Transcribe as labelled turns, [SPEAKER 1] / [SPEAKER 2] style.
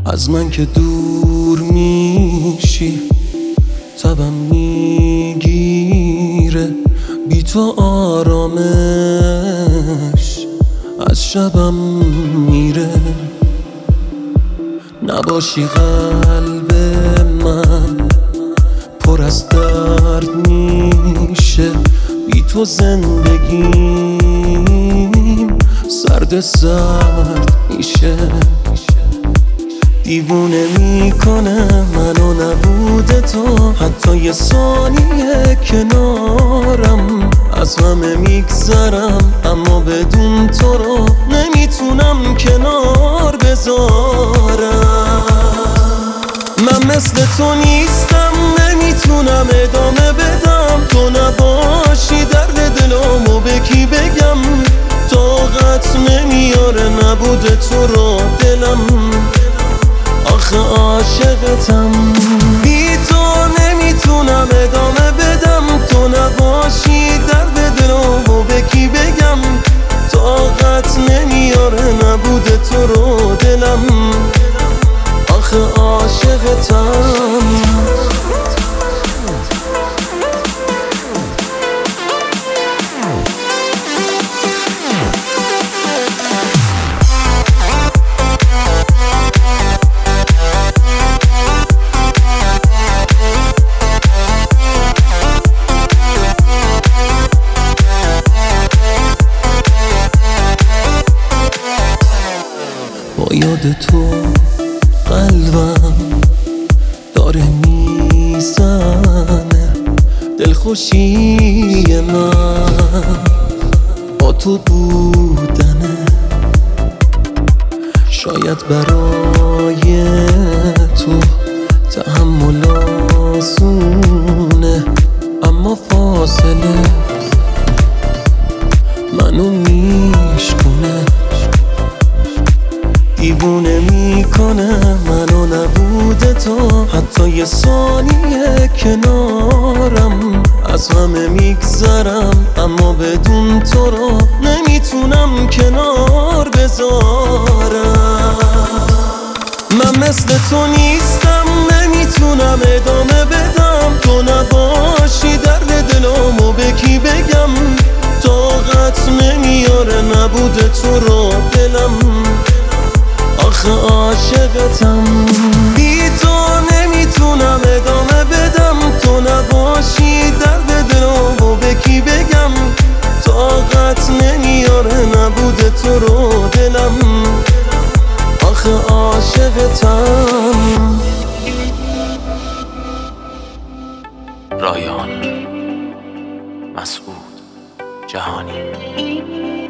[SPEAKER 1] از من که دور میشی تبم میگیره، بی تو آرامش از شبم میره. نباشی قلب من پر از درد میشه، بی تو زندگیم سرد میشه. دیوونه میکنه منو نبود تو، حتی یه ثانیه کنارم از همه میگذرم، اما بدون تو رو نمیتونم کنار بذارم. من مثل تو نیستم، نمیتونم ادامه بدم، تو نباشی درد دلامو به کی بگم. طاقت نمیاره نبود تو رو دلم، آخه عاشقتم. بی تو نمیتونم ادامه بدم، تو نباشی درد دلامو به کی بگم. طاقت نمیاره نبود تو رو دلم، آخه عاشقتم. با یاد تو قلبم داره میزنه، دلخوشی من با تو بودنه. شاید برای تو تحمل آسونه، اما فاصله منو میشکنه. دیوونه میکنه منو نبود تو، حتی یه ثانیه کنارم از همه میگذرم، اما بدون تو رو نمیتونم کنار بذارم. من مثل تو نیستم، نمیتونم ادامه بدم، تو نباشی درد دلامو به کی بگم. طاقت نمیاره نبود تو رو دلم، آخه عاشقتم. بی تو نمیتونم ادامه بدم، تو نباشی درد دلامو به کی بگم. طاقت نمیاره نبود تو رو دلم، آخه عاشقتم.
[SPEAKER 2] رایان مسعود جهانی.